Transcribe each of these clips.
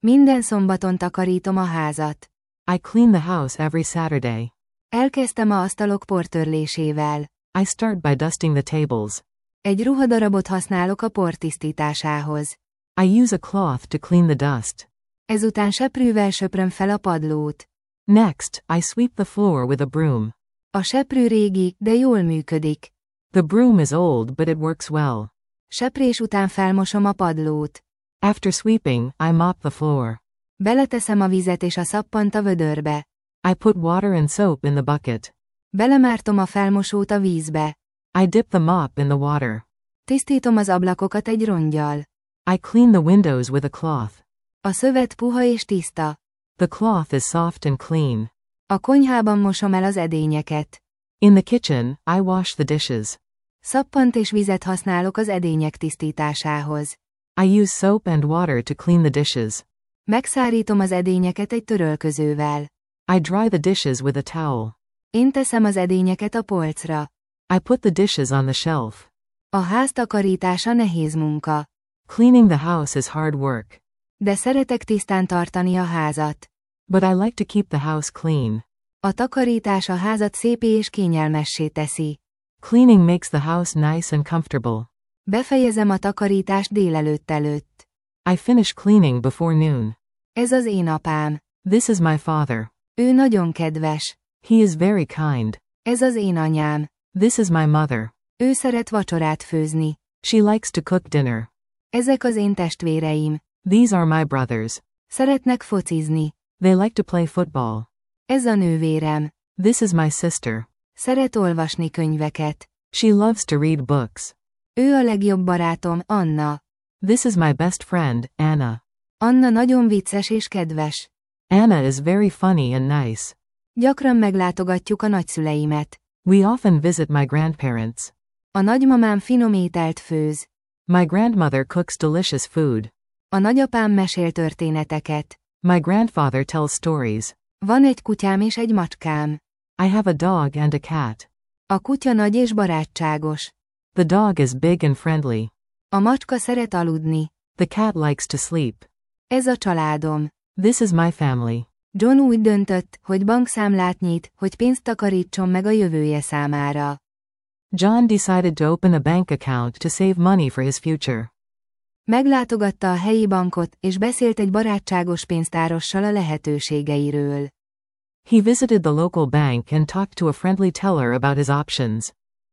Minden szombaton takarítom a házat. I clean the house every Saturday. Elkezdtem a asztalok portörlésével. I start by dusting the tables. Egy ruhadarabot használok a por tisztításához. I use a cloth to clean the dust. Ezután seprűvel söpröm fel a padlót. Next, I sweep the floor with a broom. A seprű régi, de jól működik. The broom is old but it works well. Seprés után felmosom a padlót. After sweeping, I mop the floor. Beleteszem a vizet és a szappant a vödörbe. I put water and soap in the bucket. Belemártom a felmosót a vízbe. I dip the mop in the water. Tisztítom az ablakokat egy ronggyal. I clean the windows with a cloth. A szövet puha és tiszta. The cloth is soft and clean. A konyhában mosom el az edényeket. In the kitchen, I wash the dishes. Szappant és vizet használok az edények tisztításához. I use soap and water to clean the dishes. Megszárítom az edényeket egy törölközővel. I dry the dishes with a towel. Én teszem az edényeket a polcra. I put the dishes on the shelf. A ház takarítása nehéz munka. Cleaning the house is hard work. De szeretek tisztán tartani a házat. But I like to keep the house clean. A takarítás a házat szépé és kényelmessé teszi. Cleaning makes the house nice and comfortable. Befejezem a takarítást délelőtt előtt. I finish cleaning before noon. Ez az én apám. This is my father. Ő nagyon kedves. He is very kind. Ez az én anyám. This is my mother. Ő szeret vacsorát főzni. She likes to cook dinner. Ezek az én testvéreim. These are my brothers. Szeretnek focizni. They like to play football. Ez a nővérem. This is my sister. Szeret olvasni könyveket. She loves to read books. Ő a legjobb barátom, Anna. This is my best friend, Anna. Anna nagyon vicces és kedves. Anna is very funny and nice. Gyakran meglátogatjuk a nagyszüleimet. We often visit my grandparents. A nagymamám finom ételt főz. My grandmother cooks delicious food. A nagyapám mesél történeteket. My grandfather tells stories. Van egy kutyám és egy macskám. I have a dog and a cat. A kutya nagy és barátságos. The dog is big and friendly. A macska szeret aludni. The cat likes to sleep. Ez a családom. This is my family. John úgy döntött, hogy bankszámlát nyit, hogy pénzt takarítson meg a jövője számára. John decided to open a bank account to save money for his future. Meglátogatta a helyi bankot, és beszélt egy barátságos pénztárossal a lehetőségeiről. He visited the local bank and talked to a friendly teller about his options.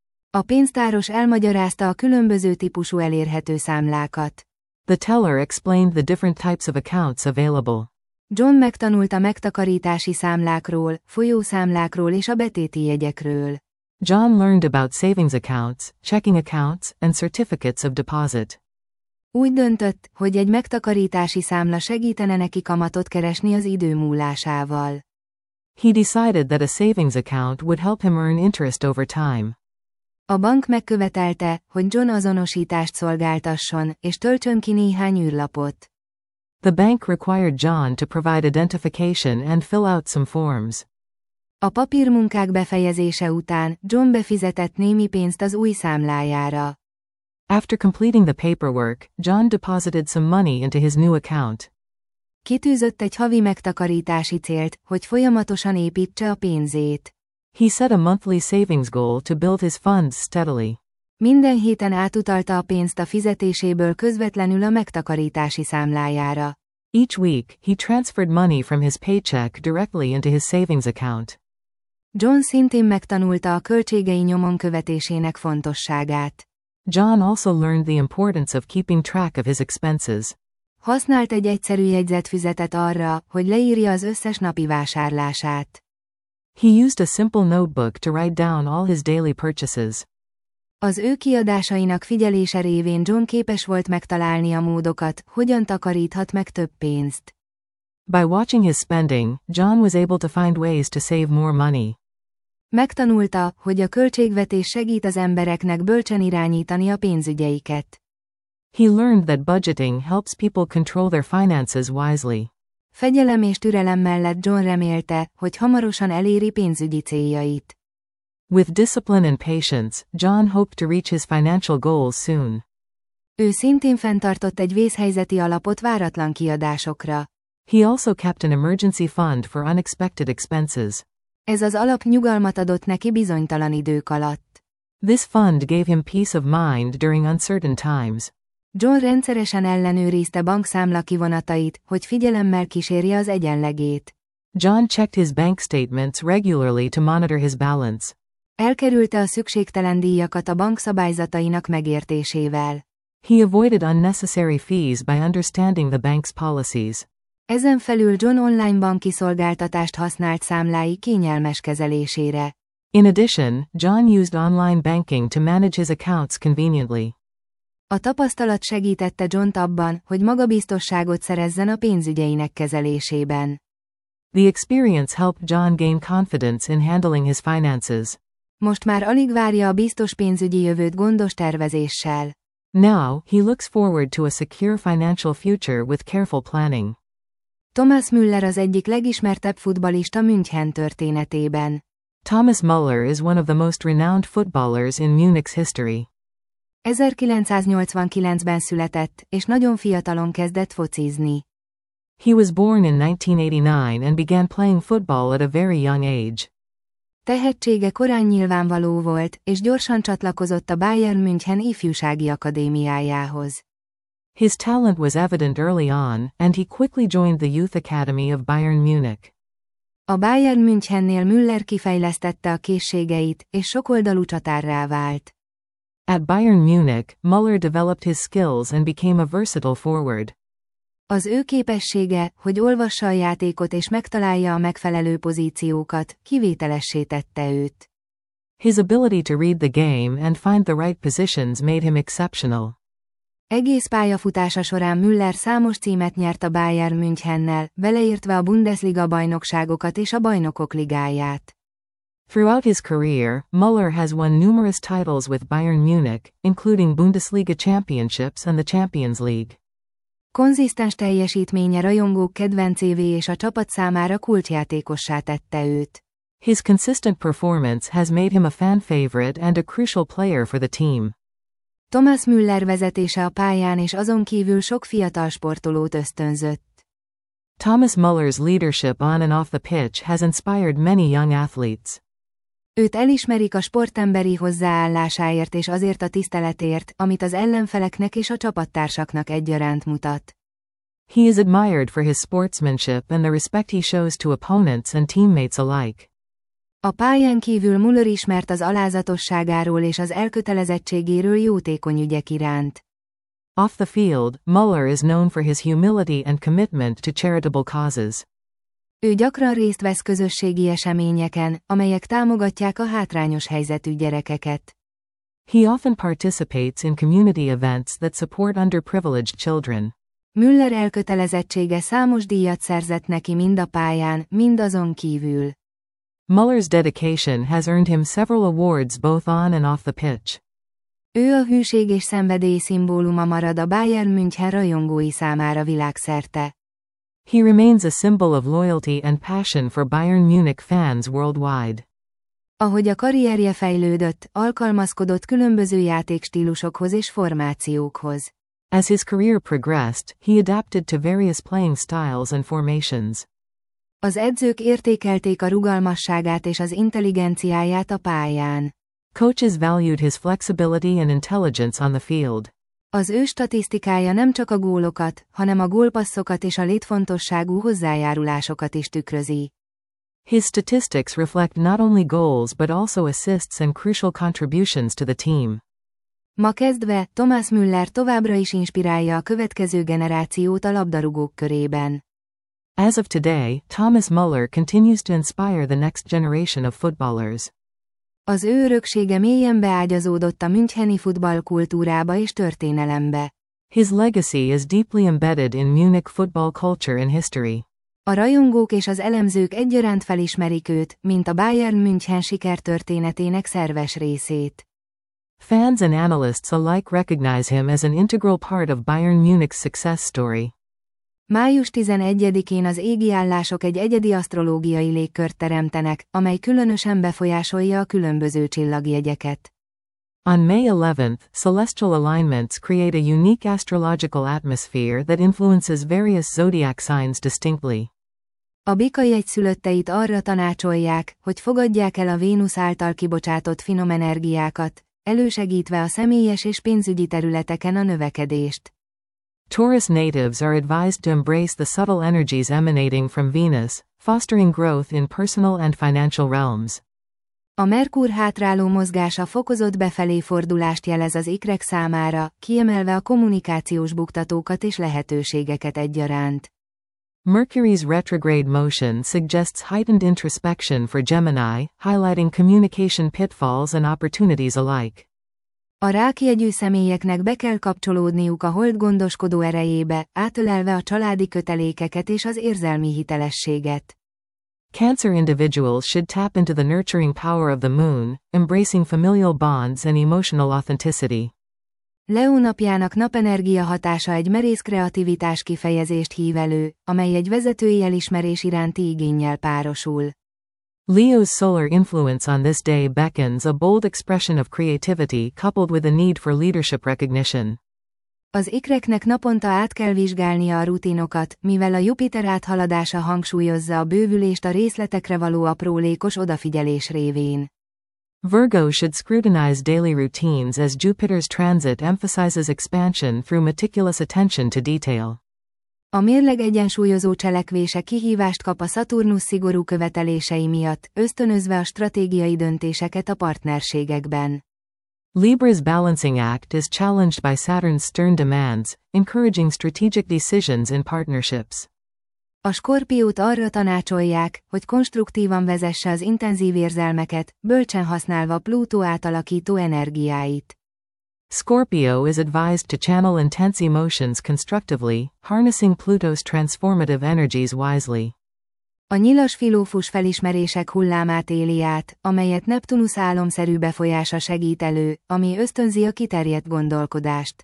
A pénztáros elmagyarázta a különböző típusú elérhető számlákat. The teller explained the different types of accounts available. John megtanult a megtakarítási számlákról, folyószámlákról és a betéti jegyekről. John learned about savings accounts, checking accounts, and certificates of deposit. Úgy döntött, hogy egy megtakarítási számla segítene neki kamatot keresni az idő múlásával. He decided that a savings account would help him earn interest over time. A bank megkövetelte, hogy John azonosítást szolgáltasson, és töltsön ki néhány űrlapot. The bank required John to provide identification and fill out some forms. A papírmunkák befejezése után John befizetett némi pénzt az új számlájára. After completing the paperwork, John deposited some money into his new account. Kitűzött egy havi megtakarítási célt, hogy folyamatosan építse a pénzét. He set a monthly savings goal to build his funds steadily. Minden héten átutalta a pénzt a fizetéséből közvetlenül a megtakarítási számlájára. Each week, he transferred money from his paycheck directly into his savings account. John szintén megtanulta a költségei nyomon követésének fontosságát. John also learned the importance of keeping track of his expenses. Használt egy egyszerű jegyzetfüzetet arra, hogy leírja az összes napi vásárlását. He used a simple notebook to write down all his daily purchases. Az ő kiadásainak figyelése révén John képes volt megtalálni a módokat, hogyan takaríthat meg több pénzt. By watching his spending, John was able to find ways to save more money. Megtanulta, hogy a költségvetés segít az embereknek bölcsen irányítani a pénzügyeiket. He learned that budgeting helps people control their finances wisely. Fegyelem és türelem mellett John remélte, hogy hamarosan eléri pénzügyi céljait. With discipline and patience, John hoped to reach his financial goals soon. Ő szintén fenntartott egy vészhelyzeti alapot váratlan kiadásokra. He also kept an emergency fund for unexpected expenses. Ez az alap nyugalmat adott neki bizonytalan idők alatt. This fund gave him peace of mind during uncertain times. John rendszeresen ellenőrizte bankszámla kivonatait, hogy figyelemmel kísérje az egyenlegét. John checked his bank statements regularly to monitor his balance. Elkerülte a szükségtelen díjakat a bank szabályzatainak megértésével. He avoided unnecessary fees by understanding the bank's policies. Ezen felül John online banki szolgáltatást használt számlái kényelmes kezelésére. In addition, John used online banking to manage his accounts conveniently. A tapasztalat segítette Johnt abban, hogy magabiztosságot szerezzen a pénzügyeinek kezelésében. The experience helped John gain confidence in handling his finances. Most már alig várja a biztos pénzügyi jövőt gondos tervezéssel. Now, he looks forward to a secure financial future with careful planning. Thomas Müller az egyik legismertebb futballista München történetében. Thomas Müller is one of the most renowned footballers in Munich's history. 1989-ben született, és nagyon fiatalon kezdett focizni. He was born in 1989 and began playing football at a very young age. Tehetsége korán nyilvánvaló volt, és gyorsan csatlakozott a Bayern München ifjúsági akadémiájához. His talent was evident early on, and he quickly joined the Youth Academy of Bayern Munich. A Bayern Münchennél Müller kifejlesztette a készségeit, és sokoldalú csatárrá vált. At Bayern Munich, Müller developed his skills and became a versatile forward. Az ő képessége, hogy olvassa a játékot és megtalálja a megfelelő pozíciókat, kivételessé tette őt. His ability to read the game and find the right positions made him exceptional. Egész pályafutása során Müller számos címet nyert a Bayern Münchennel, beleértve a Bundesliga bajnokságokat és a Bajnokok Ligáját. Throughout his career, Müller has won numerous titles with Bayern Munich, including Bundesliga championships and the Champions League. Konzisztens teljesítménye rajongók kedvencévé és a csapat számára kulcsjátékossá tette őt. His consistent performance has made him a fan favorite and a crucial player for the team. Thomas Müller vezetése a pályán és azon kívül sok fiatal sportolót ösztönzött. Thomas Müller's leadership on and off the pitch has inspired many young athletes. Őt elismerik a sportemberi hozzáállásáért és azért a tiszteletért, amit az ellenfeleknek és a csapattársaknak egyaránt mutat. He is admired for his sportsmanship and the respect he shows to opponents and teammates alike. A pályán kívül Müller ismert az alázatosságáról és az elkötelezettségéről jótékony ügyek iránt. Off the field, Müller is known for his humility and commitment to charitable causes. Ő gyakran részt vesz közösségi eseményeken, amelyek támogatják a hátrányos helyzetű gyerekeket. He often participates in community events that support underprivileged children. Müller elkötelezettsége számos díjat szerzett neki mind a pályán, mind azon kívül. Müller's dedication has earned him several awards both on and off the pitch. Ő a hűség és szenvedély szimbóluma marad a Bayern München rajongói számára világszerte. He remains a symbol of loyalty and passion for Bayern Munich fans worldwide. Ahogy a karrierje fejlődött, alkalmazkodott különböző játékstílusokhoz és formációkhoz. As his career progressed, he adapted to various playing styles and formations. Az edzők értékelték a rugalmasságát és az intelligenciáját a pályán. Coaches valued his flexibility and intelligence on the field. Az ő statisztikája nem csak a gólokat, hanem a gólpasszokat és a létfontosságú hozzájárulásokat is tükrözi. His statistics reflect not only goals but also assists and crucial contributions to the team. Ma kezdve, Thomas Müller továbbra is inspirálja a következő generációt a labdarúgók körében. As of today, Thomas Müller continues to inspire the next generation of footballers. Az ő öröksége mélyen beágyazódott a müncheni futballkultúrába és történelembe. His legacy is deeply embedded in Munich football culture and history. A rajongók és az elemzők egyaránt felismerik őt, mint a Bayern München sikertörténetének szerves részét. Fans and analysts alike recognize him as an integral part of Bayern Munich's success story. Május 11-én az égiállások egy egyedi asztrológiai légkört teremtenek, amely különösen befolyásolja a különböző csillagjegyeket. On May 11th, celestial alignments create a unique astrological atmosphere that influences various zodiac signs distinctly. A bika jegyszülötteit arra tanácsolják, hogy fogadják el a Vénusz által kibocsátott finom energiákat, elősegítve a személyes és pénzügyi területeken a növekedést. Taurus natives are advised to embrace the subtle energies emanating from Venus, fostering growth in personal and financial realms. A Merkur hátráló mozgása fokozott befelé fordulást jelez az ikrek számára, kiemelve a kommunikációs buktatókat és lehetőségeket egyaránt. Mercury's retrograde motion suggests heightened introspection for Gemini, highlighting communication pitfalls and opportunities alike. A rákjegyű személyeknek be kell kapcsolódniuk a hold gondoskodó erejébe, átölelve a családi kötelékeket és az érzelmi hitelességet. Cancer individuals should tap into the nurturing power of the moon, embracing familial bonds and emotional authenticity. Leó napjának napenergia hatása egy merész kreativitás kifejezést hív elő, amely egy vezetői elismerés iránti igénnyel párosul. Leo's solar influence on this day beckons a bold expression of creativity coupled with a need for leadership recognition. Az ikreknek naponta át kell vizsgálnia a rutinokat, mivel a Jupiter áthaladása hangsúlyozza a bővülést a részletekre való aprólékos odafigyelés révén. Virgo should scrutinize daily routines as Jupiter's transit emphasizes expansion through meticulous attention to detail. A mérleg egyensúlyozó cselekvése kihívást kap a Szaturnusz szigorú követelései miatt, ösztönözve a stratégiai döntéseket a partnerségekben. Libra's balancing act is challenged by Saturn's stern demands, encouraging strategic decisions in partnerships. A Skorpiót arra tanácsolják, hogy konstruktívan vezesse az intenzív érzelmeket, bölcsen használva Plutó átalakító energiáit. Scorpio is advised to channel intense emotions constructively, harnessing Pluto's transformative energies wisely. A nyilas filófus felismerések hullámát éli át, amelyet Neptunusz álomszerű befolyása segít elő, ami ösztönzi a kiterjedt gondolkodást.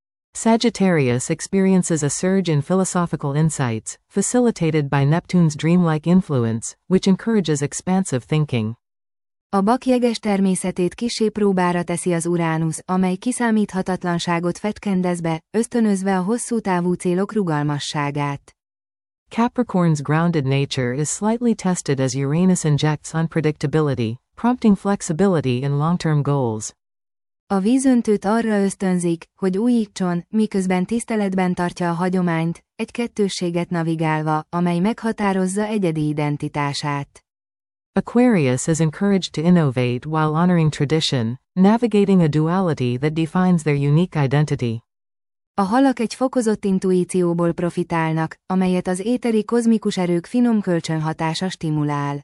Sagittarius experiences a surge in philosophical insights, facilitated by Neptune's dreamlike influence, which encourages expansive thinking. A bak jeges természetét kissé próbára teszi az Uránusz, amely kiszámíthatatlanságot fetkendez be, ösztönözve a hosszú távú célok rugalmasságát. Capricorn's grounded nature is slightly tested as Uranus injects unpredictability, prompting flexibility in long-term goals. A vízöntőt arra ösztönzik, hogy újítson, miközben tiszteletben tartja a hagyományt, egy kettősséget navigálva, amely meghatározza egyedi identitását. Aquarius is encouraged to innovate while honoring tradition, navigating a duality that defines their unique identity. A halak egy fokozott intuícióból profitálnak, amelyet az éteri kozmikus erők finom kölcsönhatása stimulál.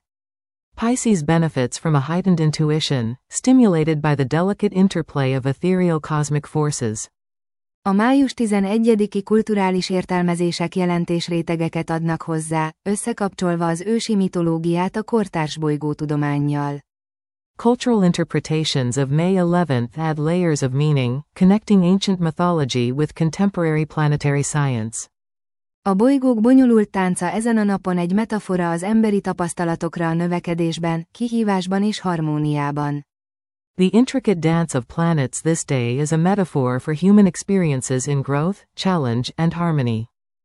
Pisces benefits from a heightened intuition, stimulated by the delicate interplay of ethereal cosmic forces. A május 11-i kulturális értelmezések jelentésrétegeket adnak hozzá, összekapcsolva az ősi mitológiát a kortárs bolygótudománnyal. Cultural interpretations of May 11th add layers of meaning, connecting ancient mythology with contemporary planetary science. A bolygók bonyolult tánca ezen a napon egy metafora az emberi tapasztalatokra a növekedésben, kihívásban és harmóniában. The intricate dance of planets this day is a metaphor for human experiences in growth, challenge, and harmony.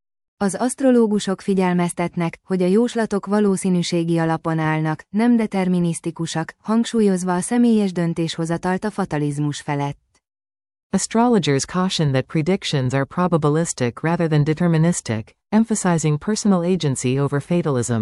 Az asztrológusok figyelmeztetnek, hogy a jóslatok valószínűségi alapon állnak, nem determinisztikusak, hangsúlyozva a személyes döntéshozatalt a fatalizmus felett. Astrologers caution that predictions are probabilistic rather than deterministic, emphasizing personal agency over fatalism.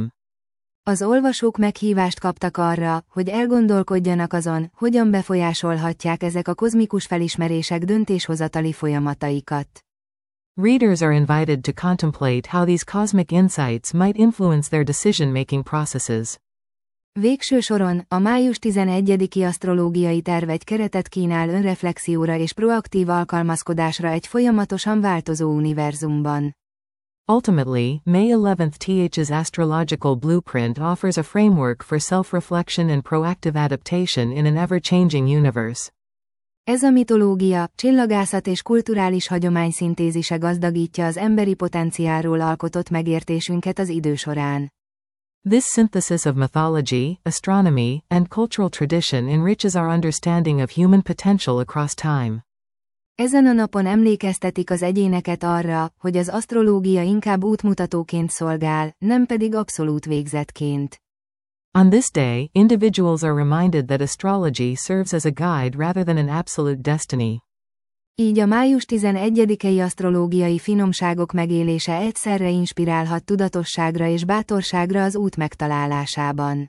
Az olvasók meghívást kaptak arra, hogy elgondolkodjanak azon, hogyan befolyásolhatják ezek a kozmikus felismerések döntéshozatali folyamataikat. Readers are invited to contemplate how these cosmic insights might influence their decision-making processes. Végső soron, a május 11-i asztrológiai terv egy keretet kínál önreflexióra és proaktív alkalmazkodásra egy folyamatosan változó univerzumban. Ultimately, May 11th's astrological blueprint offers a framework for self-reflection and proactive adaptation in an ever-changing universe. Ez a mitológia, csillagászat és kulturális hagyomány szintézise gazdagítja az emberi potenciálról alkotott megértésünket az idő során. This synthesis of mythology, astronomy, and cultural tradition enriches our understanding of human potential across time. Ezen a napon emlékeztetik az egyéneket arra, hogy az asztrológia inkább útmutatóként szolgál, nem pedig abszolút végzetként. On this day, individuals are reminded that astrology serves as a guide rather than an absolute destiny. Így a május 11-i asztrológiai finomságok megélése egyszerre inspirálhat tudatosságra és bátorságra az út megtalálásában.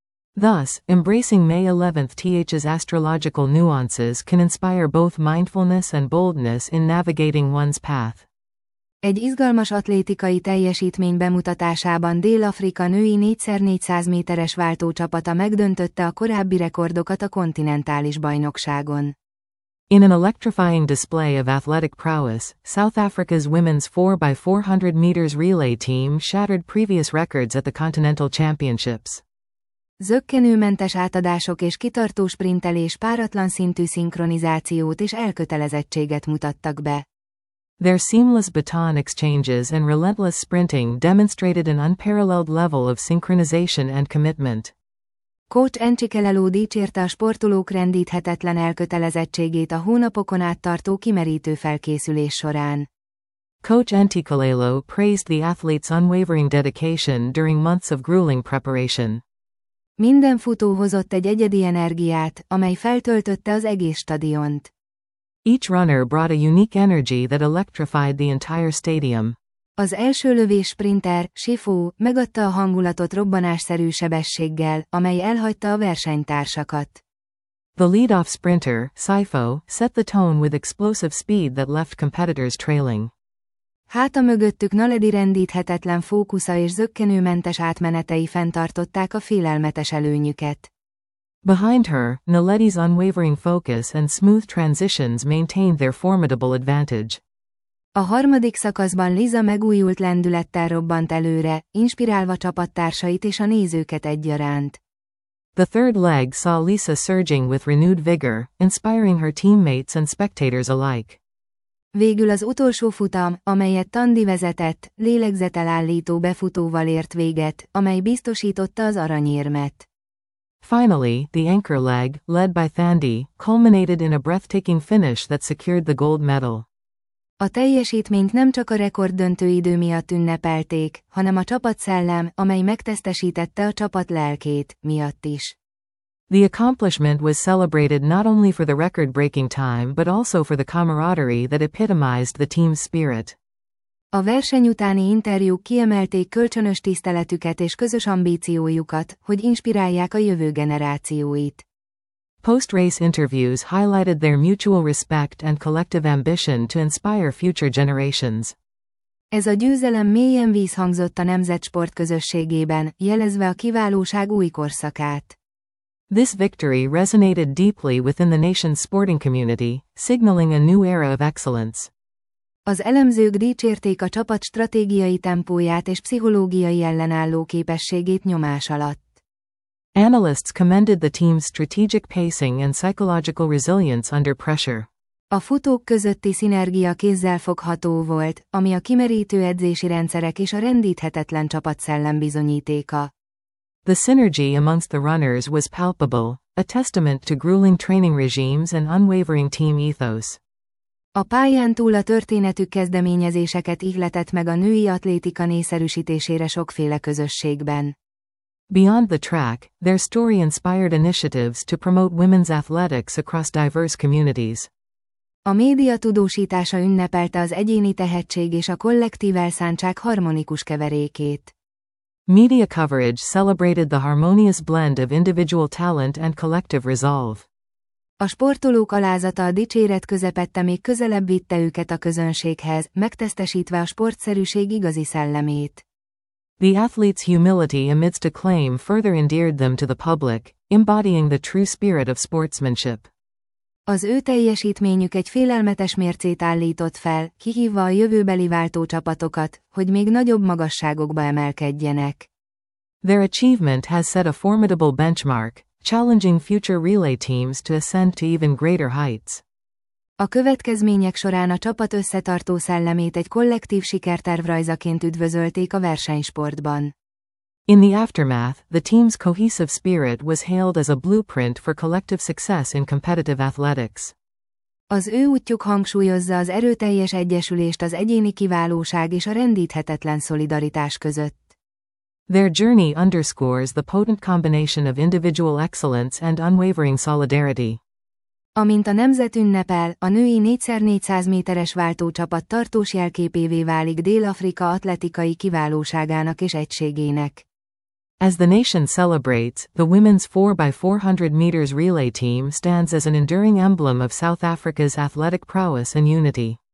Thus, embracing May 11th's astrological nuances can inspire both mindfulness and boldness in navigating one's path. Egy izgalmas atlétikai teljesítmény bemutatásában Dél-Afrika női 4x400 méteres váltócsapata megdöntötte a korábbi rekordokat a kontinentális bajnokságon. In an electrifying display of athletic prowess, South Africa's women's 4x400 meters relay team shattered previous records at the Continental Championships. Zökkenőmentes átadások és kitartó sprintelés páratlan szintű szinkronizációt és elkötelezettséget mutattak be. Their seamless baton exchanges and relentless sprinting demonstrated an unparalleled level of synchronization and commitment. Coach Ntsikelelo dicsérte a sportolók rendíthetetlen elkötelezettségét a hónapokon át tartó kimerítő felkészülés során. Coach Ntsikelelo praised the athletes' unwavering dedication during months of grueling preparation. Minden futó hozott egy egyedi energiát, amely feltöltötte az egész stadiont. Each runner brought a unique energy that electrified the entire stadium. Az első lövés sprinter, Sifo, megadta a hangulatot robbanásszerű sebességgel, amely elhagyta a versenytársakat. The lead-off sprinter, Sifo, set the tone with explosive speed that left competitors trailing. Háta mögöttük Naledi rendíthetetlen fókusza és zökkenőmentes átmenetei fenntartották a félelmetes előnyüket. Behind her, Naledi's unwavering focus and smooth transitions maintained their formidable advantage. A harmadik szakaszban Liza megújult lendülettel robbant előre, inspirálva csapattársait és a nézőket egyaránt. The third leg saw Lisa surging with renewed vigor, inspiring her teammates and spectators alike. Végül az utolsó futam, amelyet Tandy vezetett, lélegzetelállító befutóval ért véget, amely biztosította az aranyérmet. Finally, the anchor leg, led by Thandi, culminated in a breathtaking finish that secured the gold medal. A teljesítményt nem csak a rekorddöntő idő miatt ünnepelték, hanem a csapatszellem, amely megtestesítette a csapat lelkét, miatt is. The accomplishment was celebrated not only for the record-breaking time but also for the camaraderie that epitomized the team's spirit. A verseny utáni interjúk kiemelték kölcsönös tiszteletüket és közös ambíciójukat, hogy inspirálják a jövő generációit. Post-race interviews highlighted their mutual respect and collective ambition to inspire future generations. Ez a győzelem mélyen vízhangzott a nemzetsport közösségében, jelezve a kiválóság új korszakát. This victory resonated deeply within the nation's sporting community, signaling a new era of excellence. Az elemzők dicsérték a csapat stratégiai tempóját és pszichológiai ellenálló képességét nyomás alatt. Analysts commended the team's strategic pacing and psychological resilience under pressure. A futók közötti szinergia kézzelfogható volt, ami a kimerítő edzési rendszerek és a rendíthetetlen csapatszellem bizonyítéka. The synergy amongst the runners was palpable, a testament to grueling training regimes and unwavering team ethos. A pályán túl a történetük kezdeményezéseket ihletett meg a női atlétika népszerűsítésére sokféle közösségben. Beyond the track, their story inspired initiatives to promote women's athletics across diverse communities. A média tudósítása ünnepelte az egyéni tehetség és a kollektív elszántság harmonikus keverékét. Media coverage celebrated the harmonious blend of individual talent and collective resolve. A sportolók alázata a dicséret közepette még közelebb vitte őket a közönséghez, megtestesítve a sportszerűség igazi szellemét. The athletes' humility amidst acclaim further endeared them to the public, embodying the true spirit of sportsmanship. Az ő teljesítményük egy félelmetes mércét állított fel, kihívva a jövőbeli váltócsapatokat, hogy még nagyobb magasságokba emelkedjenek. Their achievement has set a formidable benchmark, challenging future relay teams to ascend to even greater heights. A következmények során a csapat összetartó szellemét egy kollektív sikerterv rajzaként üdvözölték a versenysportban. In the aftermath, the team's cohesive spirit was hailed as a blueprint for collective success in competitive athletics. Az ő útjuk hangsúlyozza az erőteljes egyesülést az egyéni kiválóság és a rendíthetetlen szolidaritás között. Their journey underscores the potent combination of individual excellence and unwavering solidarity. Amint a nemzet ünnepel, a női 4x400 méteres váltócsapat tartós jelképévé válik Dél-Afrika atletikai kiválóságának és egységének. As the nation celebrates, the women's 4x400 meters relay team stands as an enduring emblem of South Africa's athletic prowess and unity.